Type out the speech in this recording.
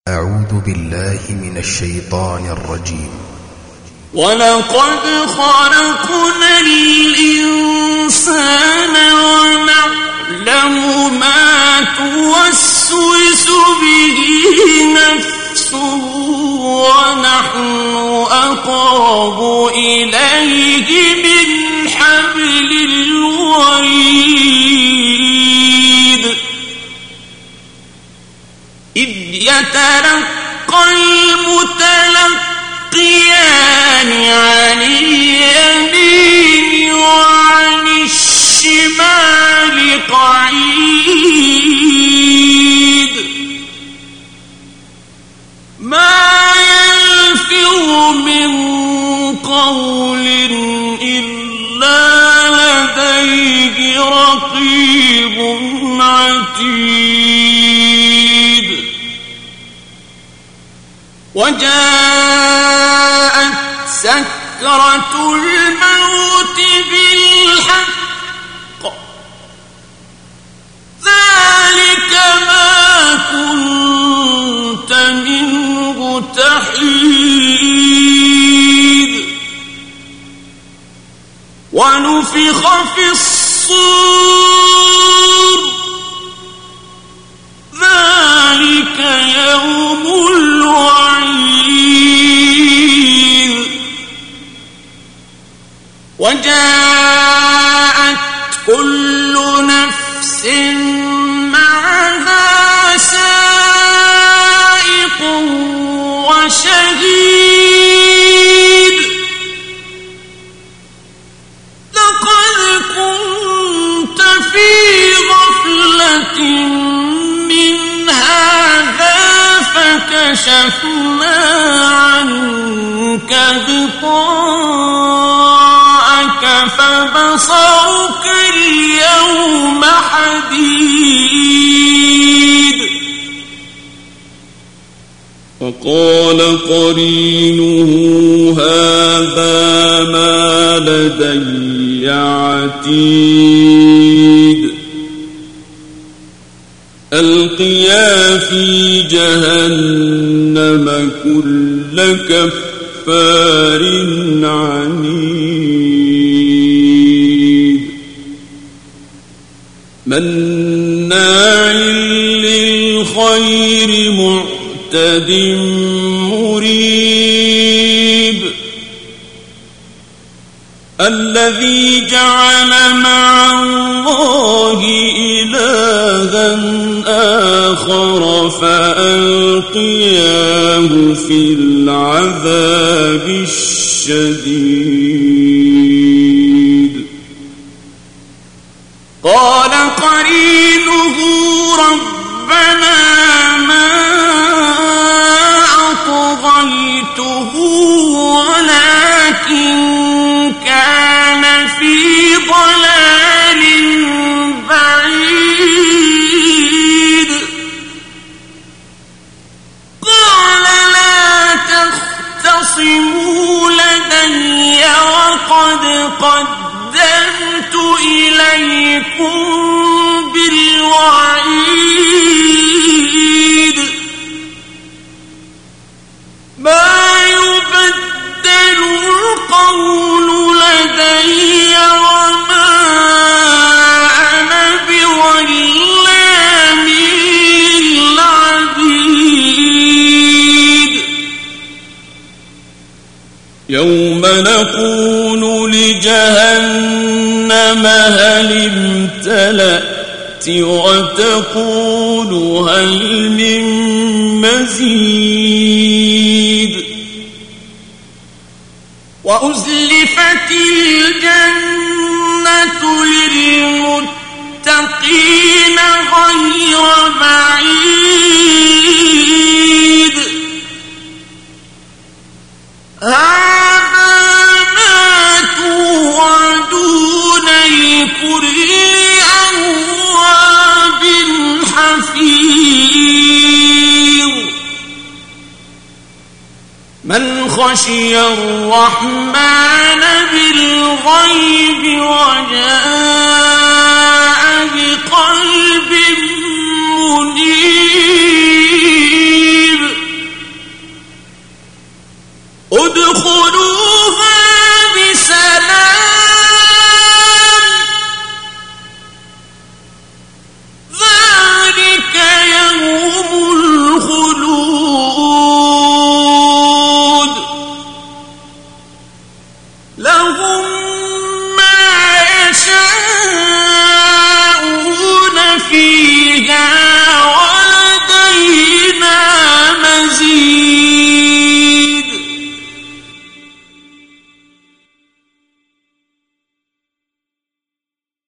أعوذ بالله من الشيطان الرجيم. ولقد خلقنا الإنسان ونعلم ما توسوس به نفسه ونحن أقرب إليه من حبل الوريد إذ يتلقى المتلقيان عن اليمين وعن الشمال قعيد ما يلفظ من قول إلا لديه رقيب عتيد وجاءت سكرة الموت بالحق ذلك ما كنت منه تحيد ونفخ في الصور ذلك يوم الوعيد وجاءت كل نفس معها سائق وشهيد لقد كنت في غفلة من هذا فكشفنا عنك غطاءك فبصرك اليوم حديد وقال قرينه هذا ما لدي عتيد ألقيا في جهنم كل كفار عنيد مناع للخير معتد مريب الذي جعل مع الله إلها آخر فألقياه في العذاب الشديد قال قرينه ربنا ما أطغيته ولكن كان في ضلال بعيد قال لا تختصموا لدي وقد قدمت إليكم بالوعيد ما يبدل القول لدي وما أنا بظلام للعبيد يوم نقول لجهنم هل امتلأت وتقول هل من مزيد وأزلفت الجنة للمتقين غير بعيد هذا ما توعدون لكل أواب حفيظ من خشي الرحمن بالغيب وجاء بقلب منيب لهم